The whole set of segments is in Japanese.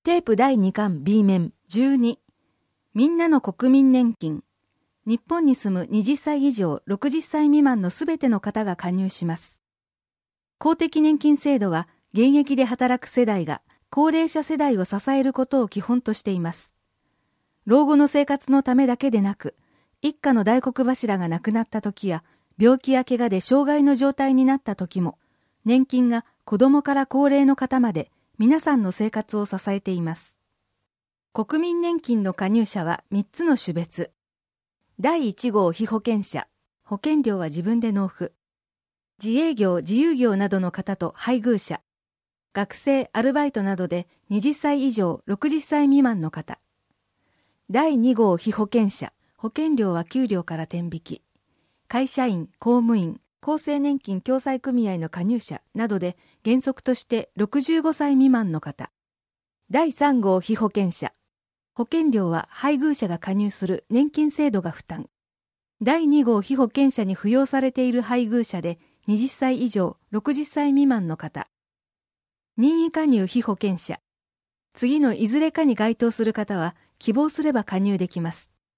テープ第2巻 B 面12みんなの国民年金。日本に住む20歳以上60歳未満のすべての方が加入します。公的年金制度は現役で働く世代が高齢者世代を支えることを基本としています。老後の生活のためだけでなく、一家の大黒柱が亡くなった時や病気や怪我で障害の状態になった時も、年金が子供から高齢の方まで皆さんの生活を支えています。国民年金の加入者は3つの種別。第1号被保険者、保険料は自分で納付。自営業・自由業などの方と配偶者。学生・アルバイトなどで20歳以上60歳未満の方。第2号被保険者、保険料は給料から天引き。会社員・公務員、厚生年金共済組合の加入者などで原則として65歳未満の方。第3号被保険者。保険料は配偶者が加入する年金制度が負担。第2号被保険者に扶養されている配偶者で20歳以上60歳未満の方。任意加入被保険者。次のいずれかに該当する方は希望すれば加入できます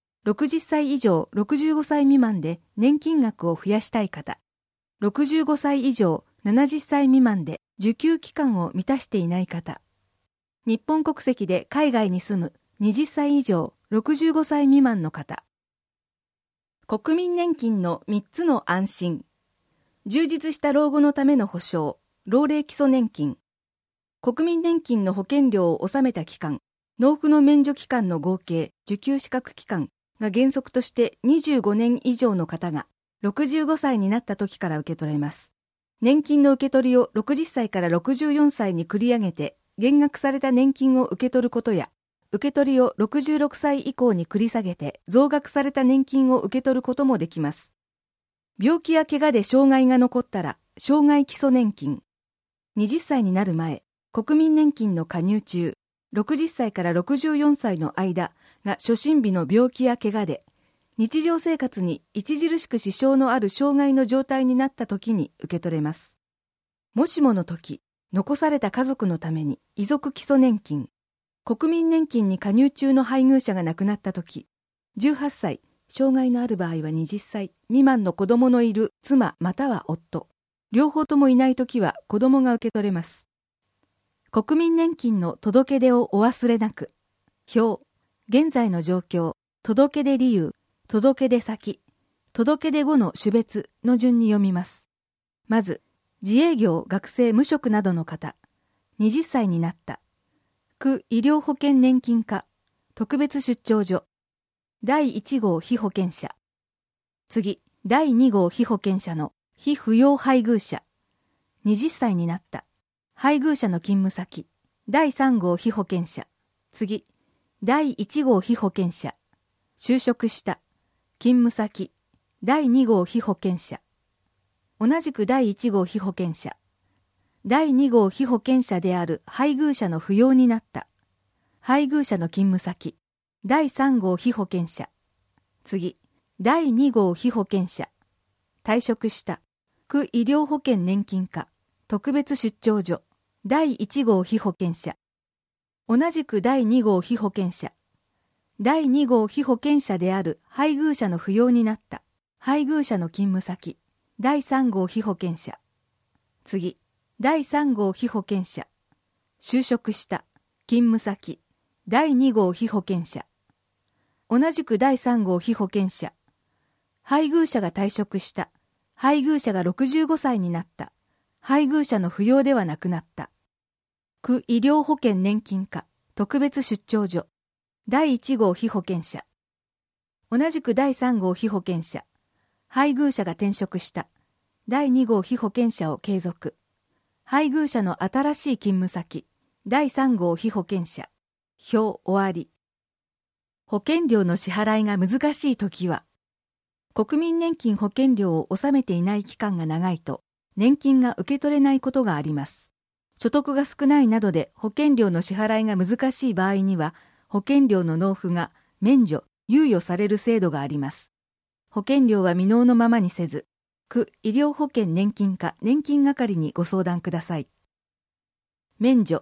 。60歳以上65歳未満で年金額を増やしたい方。65歳以上70歳未満で受給期間を満たしていない方。日本国籍で海外に住む20歳以上65歳未満の方。国民年金の3つの安心。充実した老後のための保障、老齢基礎年金。国民年金の保険料を納めた期間、納付の免除期間の合計、受給資格期間が原則として25年以上の方が65歳になった時から受け取れます。年金の受け取りを60歳から64歳に繰り上げて減額された年金を受け取ることや、受け取りを66歳以降に繰り下げて増額された年金を受け取ることもできます。病気や怪我で障害が残ったら、障害基礎年金。20歳になる前、国民年金の加入中、60歳から64歳の間が初診日の病気や怪我で、日常生活に著しく支障のある障害の状態になった時に受け取れます。もしもの時、残された家族のために遺族基礎年金。国民年金に加入中の配偶者が亡くなった時、18歳、障害のある場合は20歳未満の子供のいる妻または夫、両方ともいない時は子供が受け取れます。国民年金の届け出をお忘れなく。表、現在の状況、届け出理由、届け出先、届け出後の種別の順に読みます。まず、自営業、学生、無職などの方、20歳になった。区医療保険年金課、特別出張所、第1号被保険者。次、第2号被保険者の被扶養配偶者。20歳になった。配偶者の勤務先。第3号被保険者。次、第1号被保険者。就職した。勤務先。第2号被保険者。同じく第1号被保険者。第2号被保険者である配偶者の扶養になった。配偶者の勤務先。第3号被保険者。次、第2号被保険者。退職した。区医療保険年金課。特別出張所。第1号被保険者。同じく第2号被保険者。第2号被保険者である配偶者の扶養になった。配偶者の勤務先。第3号被保険者。次、第3号被保険者。就職した。勤務先。第2号被保険者。同じく第3号被保険者。配偶者が退職した。配偶者が65歳になった。配偶者の扶養ではなくなった。区医療保険年金課。特別出張所。第1号被保険者。同じく第3号被保険者。配偶者が転職した。第2号被保険者を継続。配偶者の新しい勤務先。第3号被保険者。表終わり。保険料の支払いが難しいときは、国民年金保険料を納めていない期間が長いと、年金が受け取れないことがあります。所得が少ないなどで保険料の支払いが難しい場合には、保険料の納付が免除、猶予される制度があります。保険料は未納のままにせず、区医療保険年金課年金係にご相談ください。免除。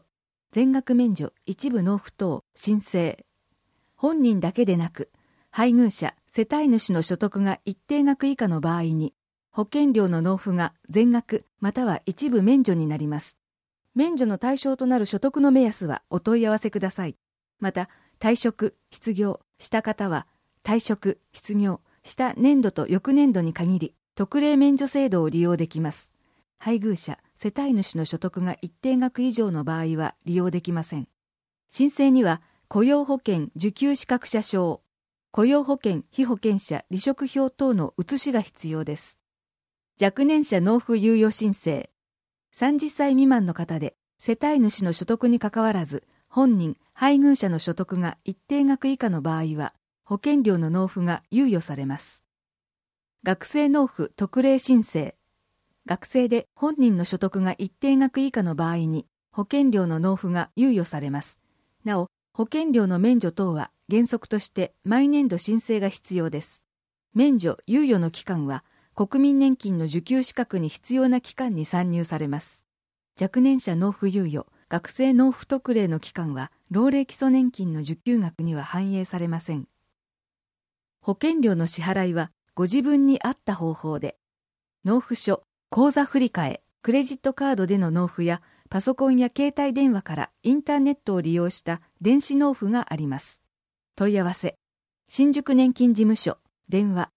全額免除一部納付等申請。本人だけでなく、配偶者、世帯主の所得が一定額以下の場合に、保険料の納付が全額または一部免除になります。免除の対象となる所得の目安はお問い合わせください。また、退職、失業した方は、退職、失業した年度と翌年度に限り、特例免除制度を利用できます。配偶者、世帯主の所得が一定額以上の場合は利用できません。申請には、雇用保険受給資格者証、雇用保険被保険者離職票等の写しが必要です。若年者納付猶予申請。30歳未満の方で、世帯主の所得にかかわらず、本人、配偶者の所得が一定額以下の場合は、保険料の納付が猶予されます。学生納付特例申請。学生で本人の所得が一定額以下の場合に、保険料の納付が猶予されます。なお、保険料の免除等は原則として毎年度申請が必要です。免除・猶予の期間は、国民年金の受給資格に必要な期間に算入されます。若年者納付猶予、学生納付特例の期間は、老齢基礎年金の受給額には反映されません。保険料の支払いは、ご自分に合った方法で、納付書、口座振替、クレジットカードでの納付や、パソコンや携帯電話からインターネットを利用した電子納付があります。問い合わせ、新宿年金事務所、電話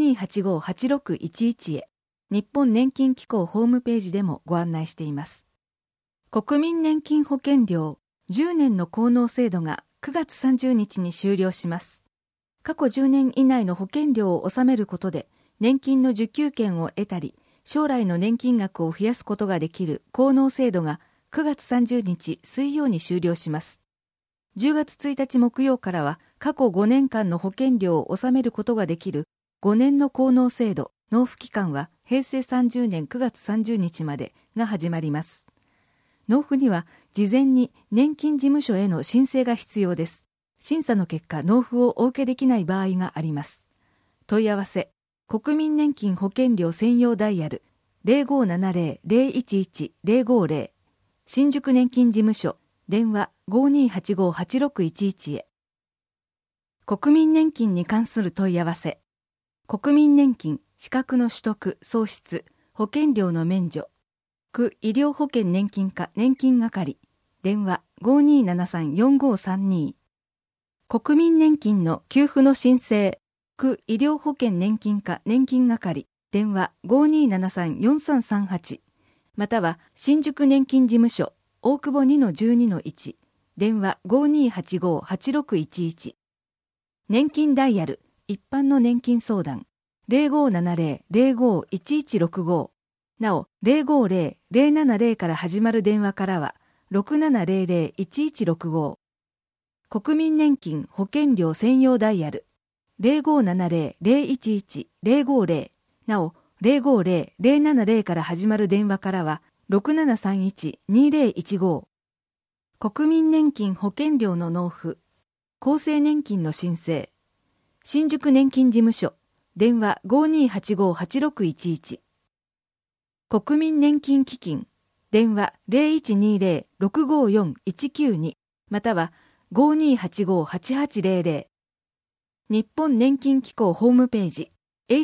5285-8611 へ、日本年金機構ホームページでもご案内しています。国民年金保険料10年の効納制度が9月30日に終了します。過去10年以内の保険料を納めることで、年金の受給権を得たり、将来の年金額を増やすことができる効納制度が9月30日水曜に終了します。10月1日木曜からは過去5年間の保険料を納めることができる5年の効納制度、納付期間は平成30年9月30日までが始まります。納付には事前に年金事務所への申請が必要です。審査の結果、納付をお受けできない場合があります。問い合わせ、国民年金保険料専用ダイヤル 0570-011-050 新宿年金事務所電話 5285-8611 へ。国民年金に関する問い合わせ、国民年金資格の取得・創出、保険料の免除、区医療保険年金課年金係電話 5273-4532 国民年金の給付の申請、区医療保険年金課年金係電話 5273-4338 または新宿年金事務所大久保 2-12-1 電話 5285-8611 年金ダイヤル一般の年金相談 0570-051165 なお 050-070 から始まる電話からは 6700-1165 国民年金保険料専用ダイヤル 0570-011-050 なお 050-070 から始まる電話からは 6731-2015 国民年金保険料の納付、厚生年金の申請、新宿年金事務所電話 5285-8611 国民年金基金電話 0120-654-192 または 5285-8800 日本年金機構ホームページ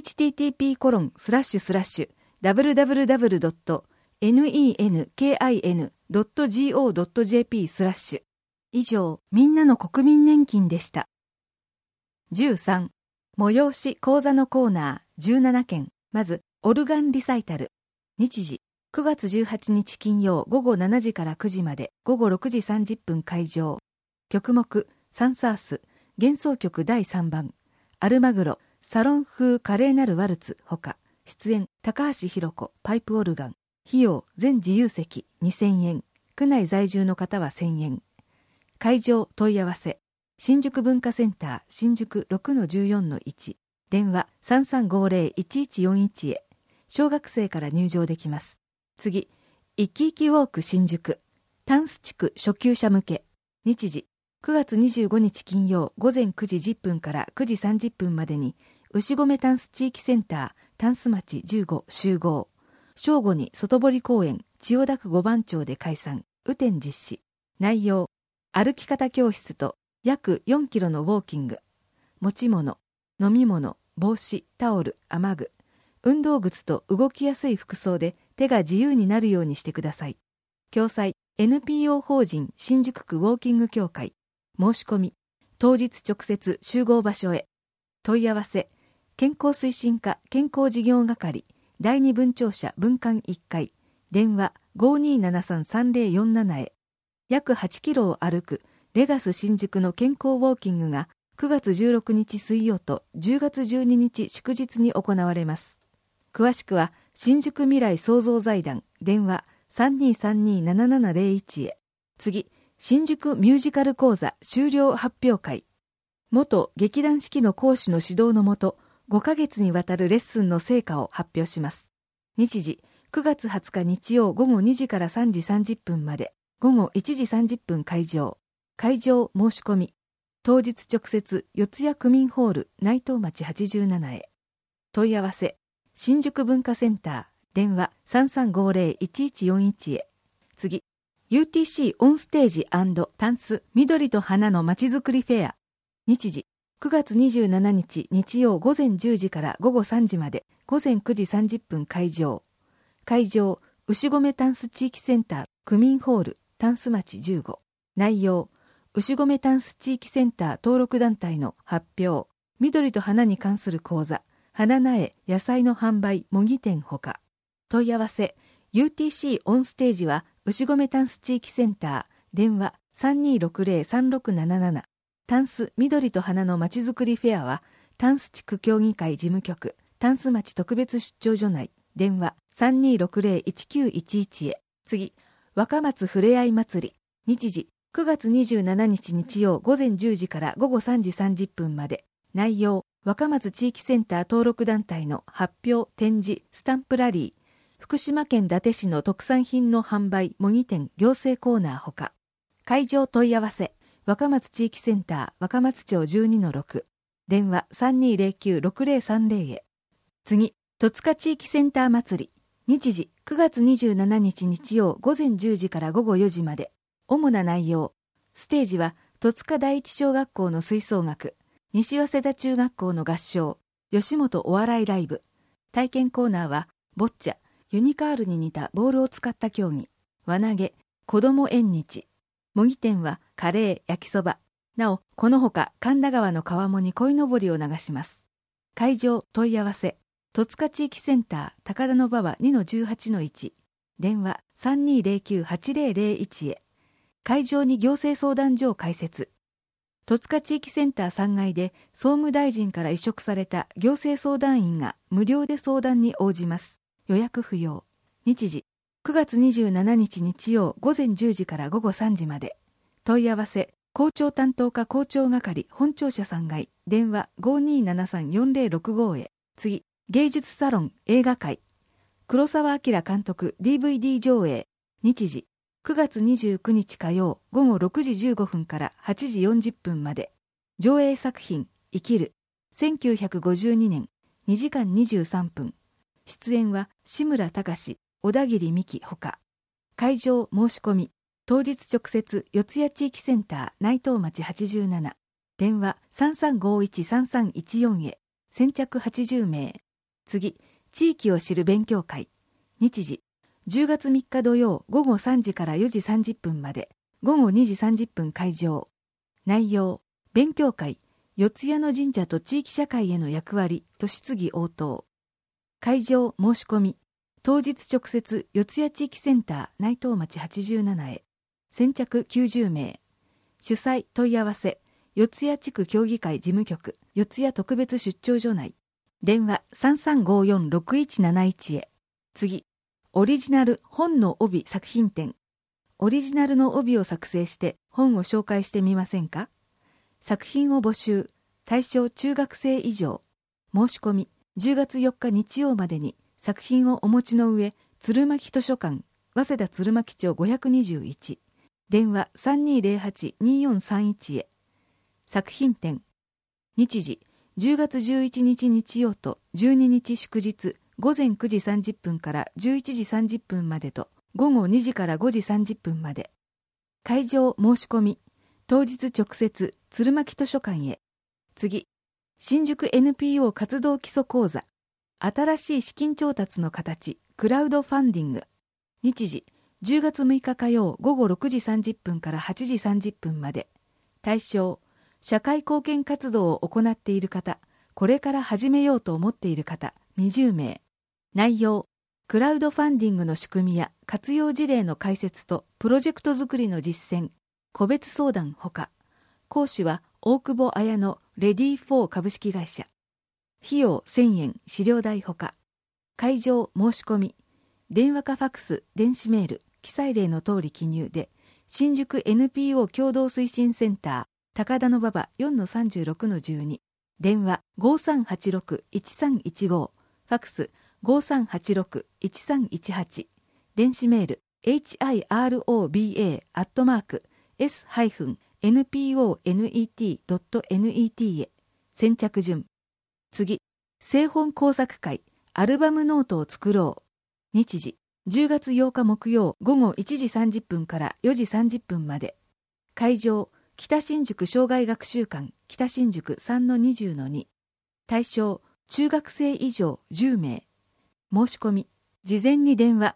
http://www.nenkin.go.jp/ 以上、みんなの国民年金でした。13、催し講座のコーナー17件。まず、オルガンリサイタル。日時、9月18日金曜午後7時から9時まで、午後6時30分会場。曲目、サンサース、幻想曲第3番。アルマグロ、サロン風華麗なるワルツほか、出演、高橋弘子、パイプオルガン。費用、全自由席2000円。区内在住の方は1000円。会場問い合わせ、新宿文化センター新宿 6-14-1 電話 3350-1141 へ。小学生から入場できます。次、イキイキウォーク新宿タンス地区初級者向け。日時、9月25日金曜午前9時10分から9時30分までに牛込タンス地域センタータンス町15集合。正午に外堀公園千代田区5番町で開催。雨天実施。 内容、歩き方教室と約4キロのウォーキング、持ち物、飲み物、帽子、タオル、雨具、運動靴と動きやすい服装で手が自由になるようにしてください。共催 NPO 法人新宿区ウォーキング協会。申し込み、当日直接集合場所へ。問い合わせ、健康推進課健康事業係第二分庁舎分館1階、電話 5273-3047 へ。約8キロを歩くレガス新宿の健康ウォーキングが9月16日水曜と10月12日祝日に行われます。詳しくは新宿未来創造財団電話 3232-7701 へ。次、新宿ミュージカル講座修了発表会。元劇団四季の講師の指導のもと5ヶ月にわたるレッスンの成果を発表します。日時、9月20日日曜午後2時から3時30分まで、午後1時30分会場。会場申し込み。当日直接四谷区民ホール内藤町87へ。問い合わせ、新宿文化センター電話 3350-1141 へ。次、UTC オンステージ&タンス緑と花のまちづくりフェア。日時、9月27日日曜午前10時から午後3時まで、午前9時30分会場。会場、牛込タンス地域センター区民ホールタンス町15。内容、牛込タンス地域センター登録団体の発表、緑と花に関する講座、花苗、野菜の販売、模擬店ほか。問い合わせ、UTC オンステージは牛込タンス地域センター、電話 3260-3677。タンス緑と花のまちづくりフェアは、タンス地区協議会事務局、タンス町特別出張所内、電話 3260-1911 へ。次、若松ふれあい祭り。日時、9月27日日曜午前10時から午後3時30分まで。内容、若松地域センター登録団体の発表、展示、スタンプラリー、福島県伊達市の特産品の販売、模擬店、行政コーナーほか。会場問い合わせ、若松地域センター若松町 12-6、電話 3209-6030 へ。次、戸塚地域センター祭り。日時、9月27日日曜午前10時から午後4時まで。主な内容、ステージは戸塚第一小学校の吹奏楽、西早稲田中学校の合唱、吉本お笑いライブ。体験コーナーはボッチャ、ユニカールに似たボールを使った競技、輪投げ、子供縁日。模擬店はカレー、焼きそば。なお、このほか神田川の川面に鯉のぼりを流します。会場問い合わせ、戸塚地域センター高田馬場 2-18-1、電話 3209-8001 へ。会場に行政相談所を開設。戸塚地域センター3階で総務大臣から委嘱された行政相談員が無料で相談に応じます。予約不要。日時、9月27日日曜午前10時から午後3時まで。問い合わせ、校長担当課校長係本庁舎3階、電話 5273-4065 へ。次、芸術サロン映画会。黒澤明監督 DVD 上映。日時、9月29日火曜午後6時15分から8時40分まで。上映作品、生きる。1952年、2時間23分。出演は志村隆、小田切美希ほか。会場申し込み。当日直接四谷地域センター内藤町87。電話 3351-3314 へ。先着80名。次、地域を知る勉強会。日時、10月3日土曜午後3時から4時30分まで。午後2時30分会場。内容、勉強会、四谷の神社と地域社会への役割と質疑応答。会場申し込み。当日直接四谷地域センター内藤町87へ。先着90名。主催問い合わせ、四谷地区協議会事務局四谷特別出張所内。電話 3354-6171 へ。次、オリジナル本の帯作品展。オリジナルの帯を作成して本を紹介してみませんか？作品を募集。対象中学生以上。申し込み、10月4日日曜までに作品をお持ちの上、鶴巻図書館、早稲田鶴巻町521。電話 3208-2431 へ。作品展。日時、10月11日日曜と12日祝日、午前9時30分から11時30分までと、午後2時から5時30分まで。 会場申し込み、当日直接鶴巻図書館へ。次、新宿 NPO 活動基礎講座、新しい資金調達の形、クラウドファンディング。日時、10月6日火曜午後6時30分から8時30分まで。対象、社会貢献活動を行っている方、これから始めようと思っている方、20名。内容、クラウドファンディングの仕組みや活用事例の解説とプロジェクト作りの実践、個別相談ほか。講師は大久保綾乃レディー4株式会社。費用1000円、資料代ほか。会場申し込み、電話かファクス、電子メール、記載例の通り記入で、新宿 NPO 共同推進センター、高田馬場 4-36-12、電話 5386-1315、ファクス 5386-1318、電子メール hiroba@s-nponet.net へ。先着順。次、製本工作会、アルバムノートを作ろう。日時、10月8日木曜午後1時30分から4時30分まで。会場、北新宿生涯学習館北新宿 3-20-2。対象、中学生以上10名。申し込み、事前に電話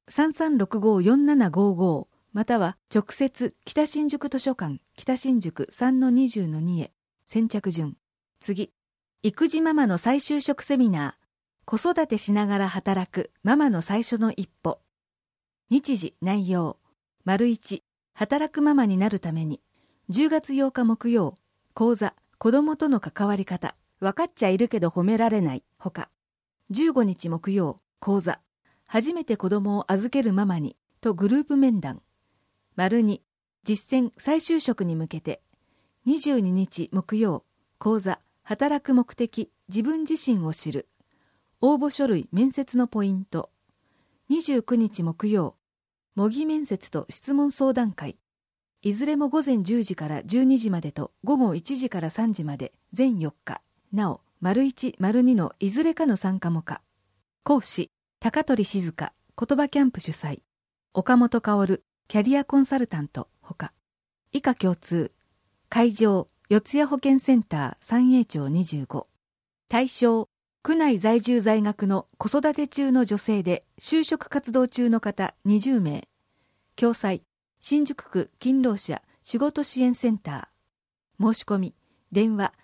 3365-4755 または直接北新宿図書館北新宿 3-20-2 へ。先着順。次、育児ママの再就職セミナー、子育てしながら働くママの最初の一歩。日時、内容。1、働くママになるために。10月8日木曜、講座、子供との関わり方、分かっちゃいるけど褒められない、ほか。15日木曜、講座、初めて子供を預けるママに、とグループ面談。2、実践再就職に向けて。22日木曜、講座、働く目的、自分自身を知る。応募書類面接のポイント。29日木曜、模擬面接と質問相談会。いずれも午前10時から12時までと午後1時から3時まで全4日。なお、1、2のいずれかの参加も可。講師、高取静香、言葉キャンプ主催。岡本薫、キャリアコンサルタント、ほか。以下共通。会場、四谷保健センター三栄町25。対象、区内在住在学の子育て中の女性で就職活動中の方20名。共催、新宿区勤労者仕事支援センター。申し込み、電話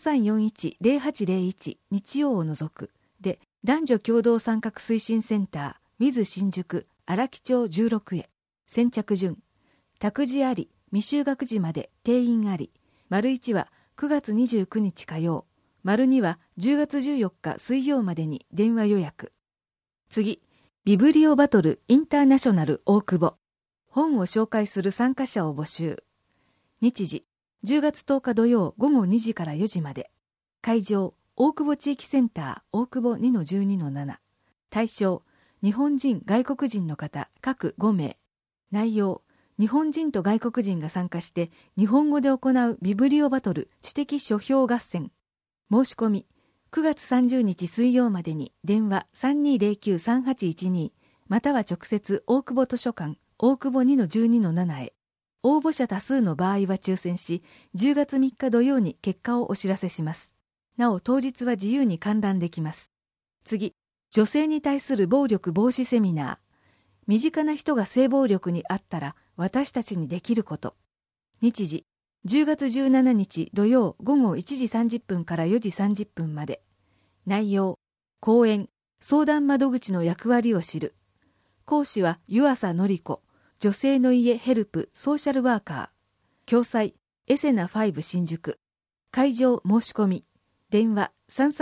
3341-0801 日曜を除くで、男女共同参画推進センター WITH 新宿荒木町16へ。先着順。託児あり、未就学児まで定員あり。1は9月29日火曜。2は10月14日水曜までに電話予約。次、ビブリオバトルインターナショナル大久保。本を紹介する参加者を募集。日時、10月10日土曜午後2時から4時まで。会場、大久保地域センター大久保 2-12-7。対象、日本人外国人の方各5名。内容、日本人と外国人が参加して日本語で行うビブリオバトル知的書評合戦。申し込み、9月30日水曜までに電話 3209-3812 または直接大久保図書館大久保 2-12-7 へ。応募者多数の場合は抽選し、10月3日土曜に結果をお知らせします。なお当日は自由に観覧できます。次、女性に対する暴力防止セミナー。身近な人が性暴力にあったら私たちにできること。日時、10月17日土曜午後1時30分から4時30分まで。内容、講演、相談窓口の役割を知る。講師は湯浅典子、女性の家ヘルプソーシャルワーカー。共催、エセナ5新宿。会場申し込み。電話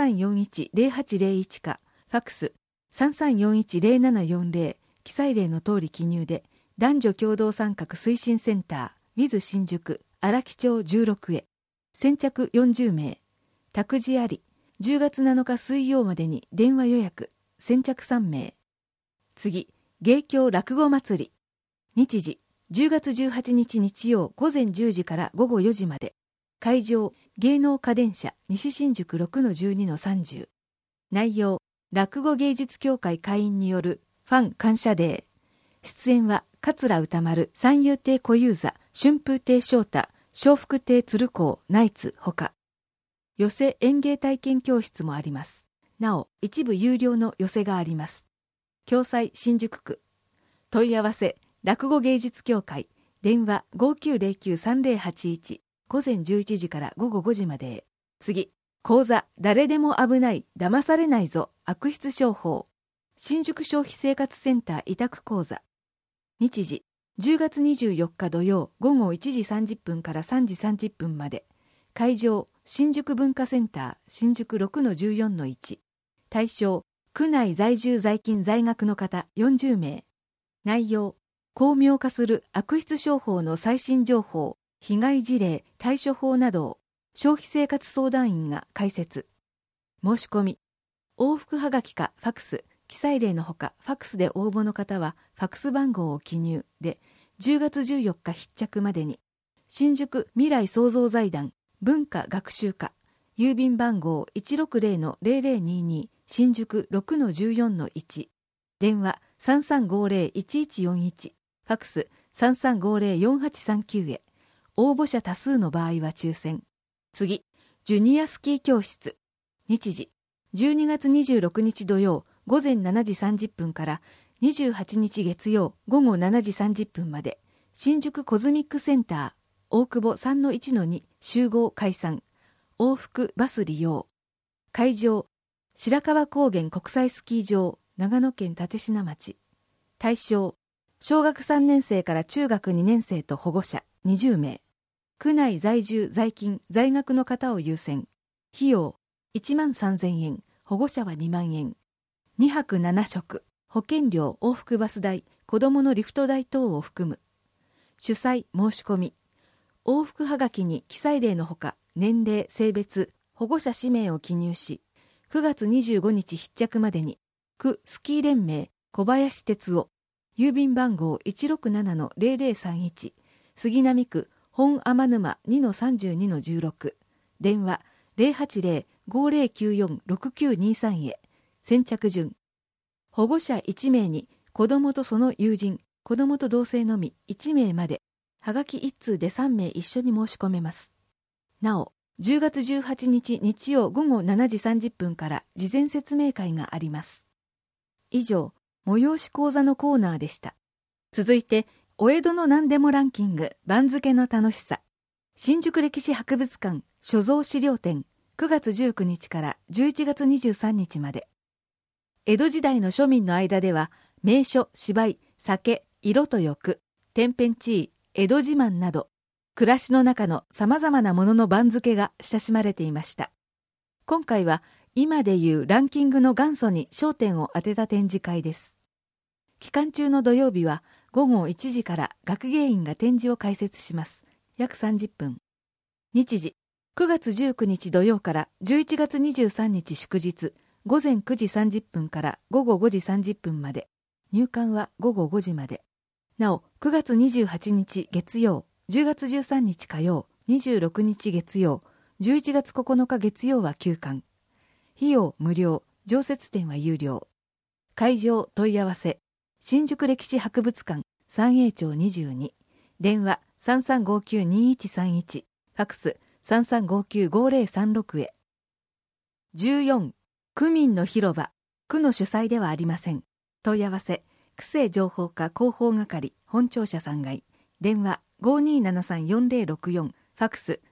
3341-0801 か、ファクス 3341-0740、記載例の通り記入で、男女共同参画推進センター WITH 新宿荒木町16へ。先着40名。託児あり。10月7日水曜までに電話予約。先着3名。次、芸協落語祭り。日時、10月18日日曜午前10時から午後4時まで。会場、芸能家電車西新宿 6-12-30。内容、落語芸術協会会員によるファン感謝デー。出演は桂歌丸、三遊亭小遊三、春風亭昇太、笑福亭鶴光、ナイツほか。寄席演芸体験教室もあります。なお、一部有料の寄席があります。共催新宿区。問い合わせ、落語芸術協会。電話 5909-3081。午前11時から午後5時までへ。次、講座、誰でも危ない、騙されないぞ、悪質商法。新宿消費生活センター委託講座。日時、10月24日土曜午後1時30分から3時30分まで。会場、新宿文化センター、新宿 6-14-1。対象、区内在住在勤在学の方40名。内容、巧妙化する悪質商法の最新情報、被害事例、対処法などを消費生活相談員が解説。申し込み、往復はがきかファクス、記載例のほかファクスで応募の方はファクス番号を記入で10月14日必着までに。新宿未来創造財団文化学習課、郵便番号 160-0022 新宿 6-14-1。電話 3350-1141。ファクス 3350-4839 へ。応募者多数の場合は抽選。次、ジュニアスキー教室。日時、12月26日土曜午前7時30分から28日月曜午後7時30分まで。新宿コズミックセンター大久保 3-1-2 集合解散。往復バス利用。会場、白川高原国際スキー場長野県立科町。対象、小学3年生から中学2年生と保護者20名。区内在住在勤在学の方を優先。費用13,000円、保護者は2万円。2泊7食、保険料往復バス代、子どものリフト代等を含む。主催申し込み。往復はがきに記載例のほか年齢、性別、保護者氏名を記入し、9月25日必着までに。区スキー連盟小林哲夫、郵便番号 167-0031 杉並区本天沼 2-32-16。電話 080-5094-6923 へ。先着順。保護者1名に子どもとその友人、子どもと同性のみ1名まで。はがき1通で3名一緒に申し込めます。なお、10月18日日曜午後7時30分から事前説明会があります。以上、催し講座のコーナーでした。続いて、お江戸の何でもランキング番付の楽しさ。新宿歴史博物館所蔵資料展9月19日から11月23日まで。江戸時代の庶民の間では、名所、芝居、酒、色と欲、天変地異、江戸自慢など、暮らしの中の様々なものの番付が親しまれていました。今回は、今でいうランキングの元祖に焦点を当てた展示会です。期間中の土曜日は午後1時から学芸員が展示を開設します。約30分。日時、9月19日土曜から11月23日祝日、午前9時30分から午後5時30分まで。入館は午後5時まで。なお、9月28日月曜、10月13日火曜、26日月曜、11月9日月曜は休館。費用無料、常設展は有料。会場問い合わせ、新宿歴史博物館三栄町22、電話 3359-2131、ファクス 3359-5036 へ。14、区民の広場、区の主催ではありません。問い合わせ、区政情報課広報係本庁舎3階、電話 5273-4064、ファクス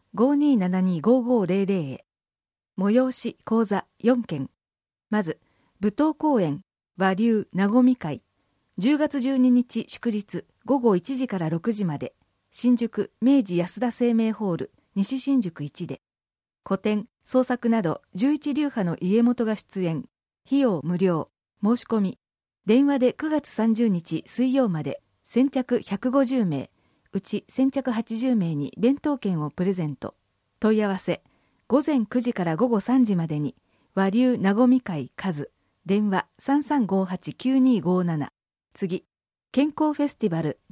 5272-5500 へ。催し講座4件。まず、舞踏公演和流なごみ会。10月12日祝日午後1時から6時まで。新宿明治安田生命ホール西新宿1で。古典、創作など11流派の家元が出演。費用無料。申し込み。電話で9月30日水曜まで。先着150名。うち先着80名に弁当券をプレゼント。問い合わせ。午前9時から午後3時までに和流なごみ会数電話 3358-9257。 次、健康フェスティバル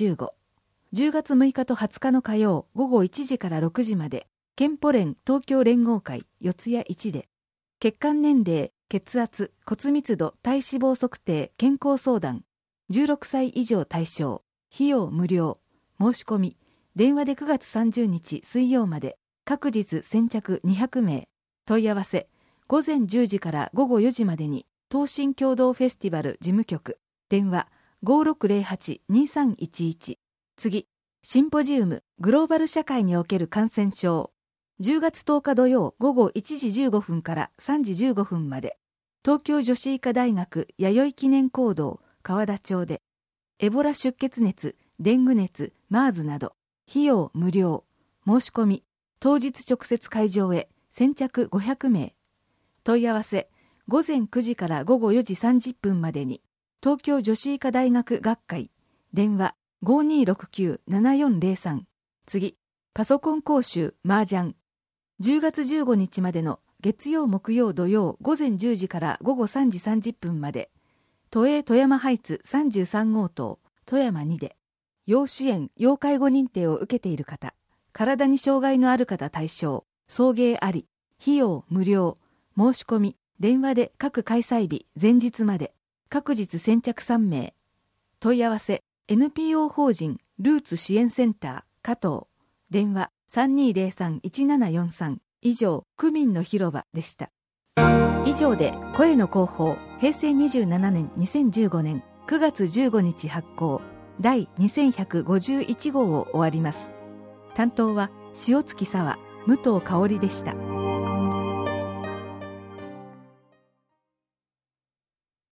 2015。10月6日と20日の火曜午後1時から6時まで。健保連東京連合会四谷1で。血管年齢、血圧、骨密度、体脂肪測定、健康相談。 16歳以上対象、費用無料、申し込み、電話で9月30日水曜まで、各日先着200名、問い合わせ、午前10時から午後4時までに、東進共同フェスティバル事務局、電話 5608-2311。次、シンポジウムグローバル社会における感染症。10月10日土曜午後1時15分から3時15分まで、東京女子医科大学弥生記念講堂川田町で、エボラ出血熱、デング熱、MERSなど、費用無料、申し込み、当日直接会場へ、先着500名。問い合わせ、午前9時から午後4時30分までに、東京女子医科大学学会、電話 5269-7403。次、パソコン講習麻雀。10月15日までの月曜木曜土曜午前10時から午後3時30分まで、都営富山ハイツ33号棟富山2で、要支援・要介護認定を受けている方、体に障害のある方対象、送迎あり、費用無料、申し込み、電話で各開催日前日まで、各日先着3名。問い合わせ、NPO 法人ルーツ支援センター加藤、電話 3203-1743。以上、区民の広場でした。以上で声の広報、平成27年2015年9月15日発行第2151号を終わります。担当は塩月沙和、武藤香織でした。